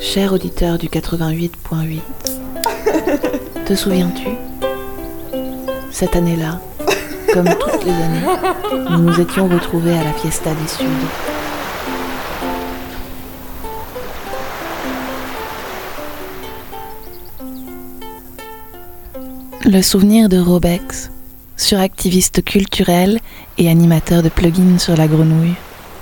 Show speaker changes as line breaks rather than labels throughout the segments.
Cher auditeur du 88.8, te souviens-tu ? Cette année-là, comme toutes les années, nous nous étions retrouvés à la Fiesta des Suds. Le souvenir de Robex, suractiviste culturel et animateur de plugins sur la grenouille.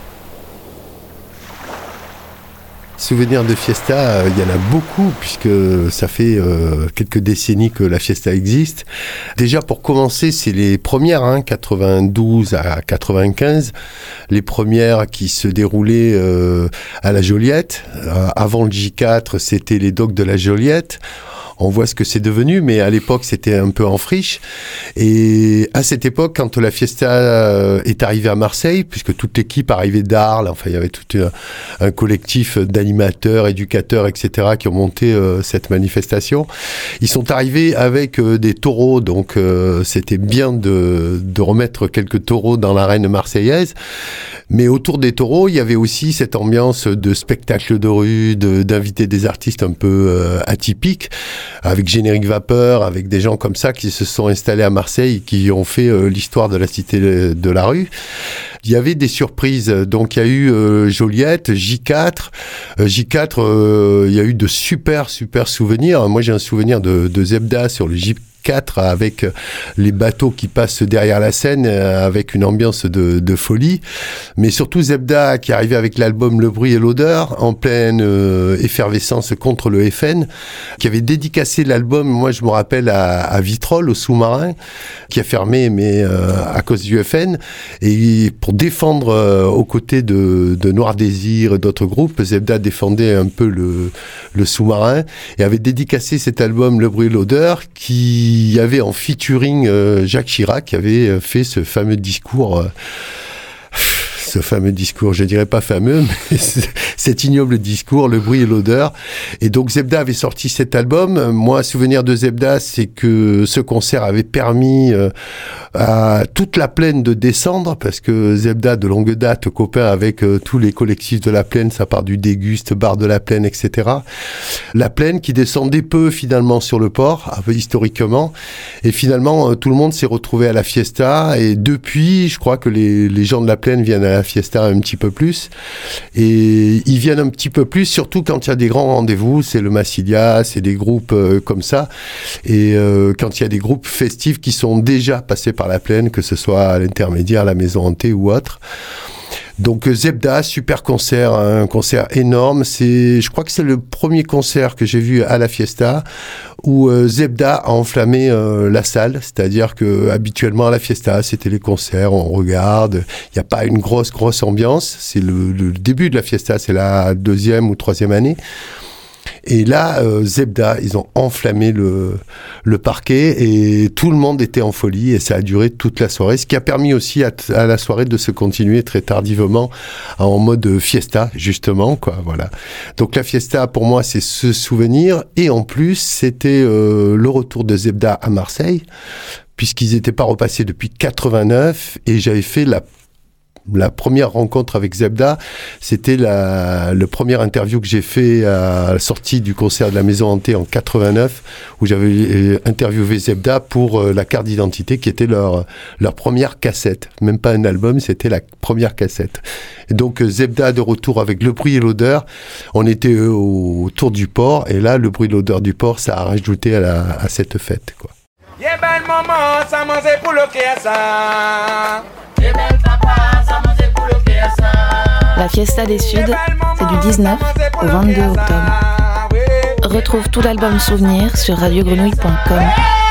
Souvenirs de Fiesta, il y en a beaucoup puisque ça fait quelques décennies que la Fiesta existe. Déjà pour commencer, c'est les premières, 92 à 95, les premières qui se déroulaient à la Joliette. Avant le J4, c'était les docks de la Joliette. On voit ce que c'est devenu, mais à l'époque, c'était un peu en friche. Et à cette époque, quand la Fiesta est arrivée à Marseille, puisque toute l'équipe arrivait d'Arles, enfin, il y avait tout un collectif d'animateurs, éducateurs, etc., qui ont monté cette manifestation. Ils sont arrivés avec des taureaux, donc c'était bien de remettre quelques taureaux dans l'arène marseillaise. Mais autour des taureaux, il y avait aussi cette ambiance de spectacle de rue, d'inviter des artistes un peu atypiques, avec Générique Vapeur, avec des gens comme ça qui se sont installés à Marseille, qui ont fait l'histoire de la cité de la rue. Il y avait des surprises, donc il y a eu Joliette, J4. J4, il y a eu de super souvenirs. Moi, j'ai un souvenir de Zebda sur le J4 avec les bateaux qui passent derrière la scène avec une ambiance de folie, mais surtout Zebda qui arrivait avec l'album Le Bruit et l'Odeur en pleine effervescence contre le FN, qui avait dédicacé l'album, moi je me rappelle à Vitrolles, au sous-marin, qui a fermé mais à cause du FN, et pour défendre aux côtés de Noir Désir et d'autres groupes, Zebda défendait un peu le sous-marin et avait dédicacé cet album Le Bruit et l'Odeur qui y avait en featuring Jacques Chirac qui avait fait ce fameux discours, je dirais pas fameux, mais cet ignoble discours, Le Bruit et l'Odeur. Et donc Zebda avait sorti cet album. Moi, souvenir de Zebda, c'est que ce concert avait permis à toute la plaine de descendre, parce que Zebda, de longue date, copain avec tous les collectifs de la plaine, ça part du Déguste, Bar de la Plaine, etc. La plaine qui descendait peu finalement sur le port, un peu historiquement. Et finalement, tout le monde s'est retrouvé à la Fiesta. Et depuis, je crois que les gens de la plaine viennent à la Fiesta un petit peu plus, et ils viennent un petit peu plus surtout quand il y a des grands rendez-vous, c'est le Massilia, c'est des groupes comme ça, et quand il y a des groupes festifs qui sont déjà passés par la plaine, que ce soit à l'Intermédiaire, la Maison Hantée ou autre. Donc Zebda, super concert, un concert énorme. Je crois que c'est le premier concert que j'ai vu à la Fiesta où Zebda a enflammé la salle. C'est-à-dire que habituellement à la Fiesta, c'était les concerts, on regarde, il n'y a pas une grosse ambiance. C'est le début de la Fiesta, c'est la 2e ou 3e année. Et là, Zebda, ils ont enflammé le parquet et tout le monde était en folie et ça a duré toute la soirée, ce qui a permis aussi à la soirée de se continuer très tardivement en mode fiesta, justement, quoi, voilà. Donc la fiesta, pour moi, c'est ce souvenir, et en plus, c'était le retour de Zebda à Marseille, puisqu'ils n'étaient pas repassés depuis 89, et j'avais fait la première rencontre avec Zebda, c'était le premier interview que j'ai fait à la sortie du concert de la Maison Hantée en 89, où j'avais interviewé Zebda pour la carte d'identité qui était leur première cassette. Même pas un album, c'était la première cassette. Et donc Zebda de retour avec Le Bruit et l'Odeur. On était autour du port, et là, Le Bruit et l'Odeur du port, ça a rajouté à cette fête, quoi.
Yeah, ben maman, ça mange pour le ça.
La Fiesta des Suds, c'est du 19 au 22 octobre. Retrouve tout l'album Souvenir sur radiogrenouille.com.